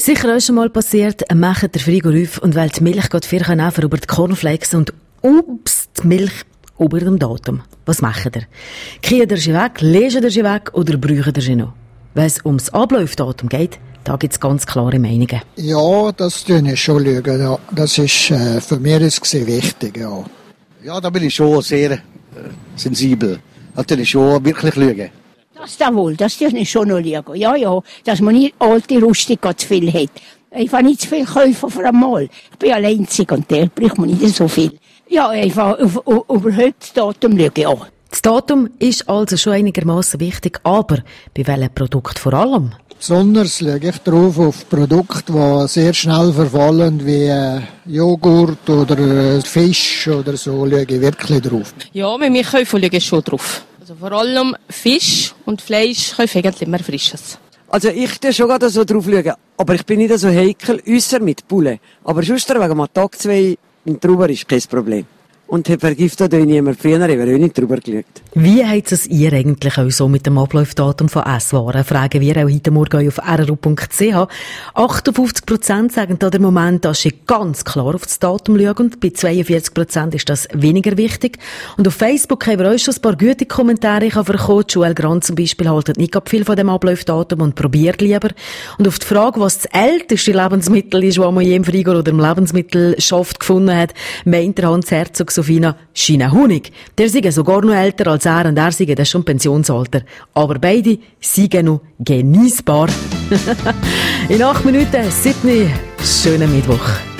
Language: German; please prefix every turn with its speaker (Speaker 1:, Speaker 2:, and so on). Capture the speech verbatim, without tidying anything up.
Speaker 1: Sicher auch schon mal passiert, macht der Frigo auf und weil die Milch geht vier nachher über die Cornflakes und ups, die Milch über dem Datum. Was macht ihr? Kriegt ihr sie weg, lesen ihr sie weg oder braucht ihr sie noch? Wenn es ums Ablaufdatum geht, da gibt es ganz klare Meinungen.
Speaker 2: Ja, das tue ich schon schauen. Ja. Das ist äh, für mich ist wichtig. Ja.
Speaker 3: ja, da bin ich schon sehr äh, sensibel. Da tue ich schon wirklich schauen.
Speaker 4: Das da wohl, das tue ich schon noch schauen. Ja, ja, dass man nicht alte Rustik zu viel hat. Einfach nicht zu viel kaufen auf einmal. Ich bin alleinzig und der braucht man nicht so viel. Ja, einfach auf, auf, überhaupt das Datum schauen, ja.
Speaker 1: Das Datum ist also schon einigermaßen wichtig, aber bei welchem Produkt vor allem?
Speaker 2: Besonders schaue ich drauf auf Produkte, die sehr schnell verfallen, wie äh, Joghurt oder äh, Fisch oder so, schaue ich wirklich drauf.
Speaker 5: Ja, bei mir kaufen schaue ich schon drauf. Also vor allem Fisch und Fleisch kaufe ich eigentlich immer Frisches.
Speaker 6: Also ich schaue schon gerade so drauf, schauen, aber ich bin nicht so heikel, äusser mit Bulle. Aber sonst wegen mal Tag zwei in Trauber ist kein Problem. Und Herr Vergifter, da niemand früher, ich habe auch nicht drüber geschaut.
Speaker 1: Wie hat es ihr eigentlich auch so mit dem Ablaufdatum von Esswaren? Fragen wir auch heute Morgen auf r r u punkt c h. achtundfünfzig Prozent sagen da der Moment, dass sie ganz klar auf das Datum schauen. Und bei zweiundvierzig Prozent ist das weniger wichtig. Und auf Facebook haben wir auch schon ein paar gute Kommentare bekommen. Joel Grant zum Beispiel haltet nicht viel von dem Ablaufdatum und probiert lieber. Und auf die Frage, was das älteste Lebensmittel ist, das man je im Frigo oder im Lebensmittelschaft gefunden hat, meint der Hans Herzog Sofina, China Honig. Der sei sogar noch älter als er und er sei das schon Pensionsalter. Aber beide seien noch genießbar. In acht Minuten, Sydney, schönen Mittwoch.